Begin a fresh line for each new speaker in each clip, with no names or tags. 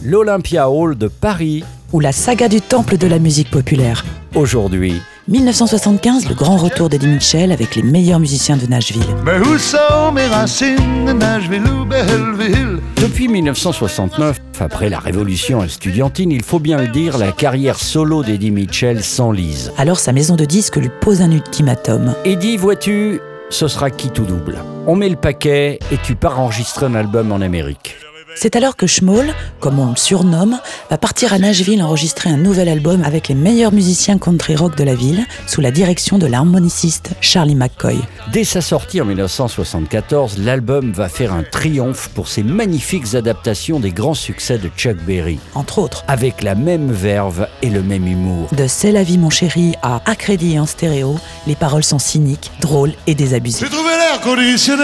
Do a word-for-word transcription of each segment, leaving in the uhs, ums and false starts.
l'Olympia Hall de Paris.
Ou la saga du temple de la musique populaire.
Aujourd'hui,
mille neuf cent soixante-quinze, le grand retour d'Eddie Mitchell avec les meilleurs musiciens de Nashville.
Mais où sont mes racines de Nashville ou Belleville?
Depuis mille neuf cent soixante-neuf, après la révolution estudiantine, il faut bien le dire, la carrière solo d'Eddie Mitchell s'enlise.
Alors sa maison de disques lui pose un ultimatum.
Eddie, vois-tu, ce sera qui tout double. On met le paquet et tu pars enregistrer un album en Amérique.
C'est alors que Schmoll, comme on le surnomme, va partir à Nashville enregistrer un nouvel album avec les meilleurs musiciens country rock de la ville, sous la direction de l'harmoniciste Charlie McCoy.
Dès sa sortie en mille neuf cent soixante-quatorze, l'album va faire un triomphe pour ses magnifiques adaptations des grands succès de Chuck Berry.
Entre autres,
Avec la même verve et le même humour.
de C'est la vie mon chéri à À crédit et en stéréo, les paroles sont cyniques, drôles et désabusées.
J'ai trouvé l'air conditionné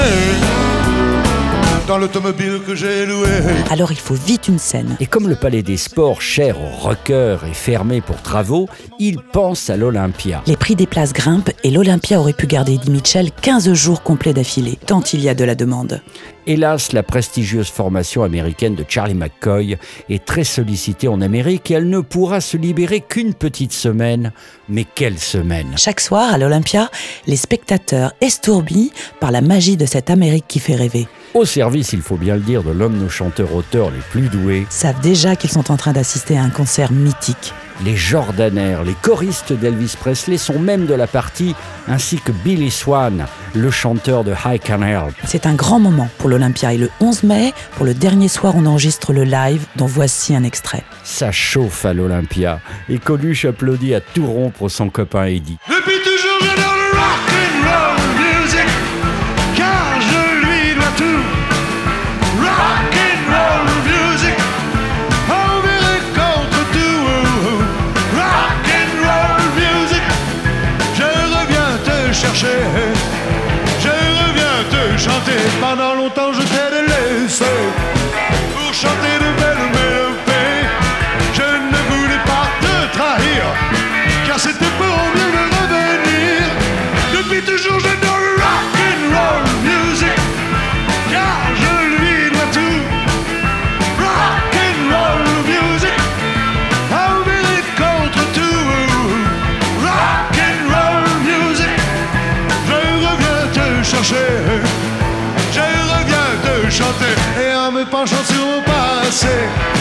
dans l'automobile que j'ai loué.
Alors il faut vite une scène.
Et comme le Palais des Sports, cher aux rockers et fermé pour travaux, il pense à l'Olympia.
Les prix des places grimpent et l'Olympia aurait pu garder Eddie Mitchell quinze jours complets d'affilée, tant il y a de la demande.
Hélas, la prestigieuse formation américaine de Charlie McCoy est très sollicitée en Amérique et elle ne pourra se libérer qu'une petite semaine. Mais quelle semaine!
Chaque soir, à l'Olympia, les spectateurs estourdis par la magie de cette Amérique qui fait rêver.
Au service, il faut bien le dire, de l'homme de chanteurs-auteurs les plus doués,
Savent déjà qu'ils sont en train d'assister à un concert mythique.
les Jordanaires, les choristes d'Elvis Presley sont même de la partie, ainsi que Billy Swan, le chanteur de I Can Help.
C'est un grand moment pour l'Olympia et le onze mai, pour le dernier soir, on enregistre le live dont voici un extrait.
Ça chauffe à l'Olympia et Coluche applaudit à tout rompre son copain Eddie.
Depuis toujours j'adore le rock and roll music, car je lui dois tout. Rock and roll music, envers et contre tout. Rock and roll music, je reviens te chercher, je reviens te chanter. Pendant longtemps je t'ai délaissé pour chanter de belles mélodies. Je ne voulais pas te trahir, car c'était pour mieux me revenir. Depuis toujours j'adore le rock and roll music, car je lui dois tout. Rock and roll music, envers et contre tout. Rock and roll music, je reviens te chercher, je reviens te chanter. Et en me penchant sur mon passé,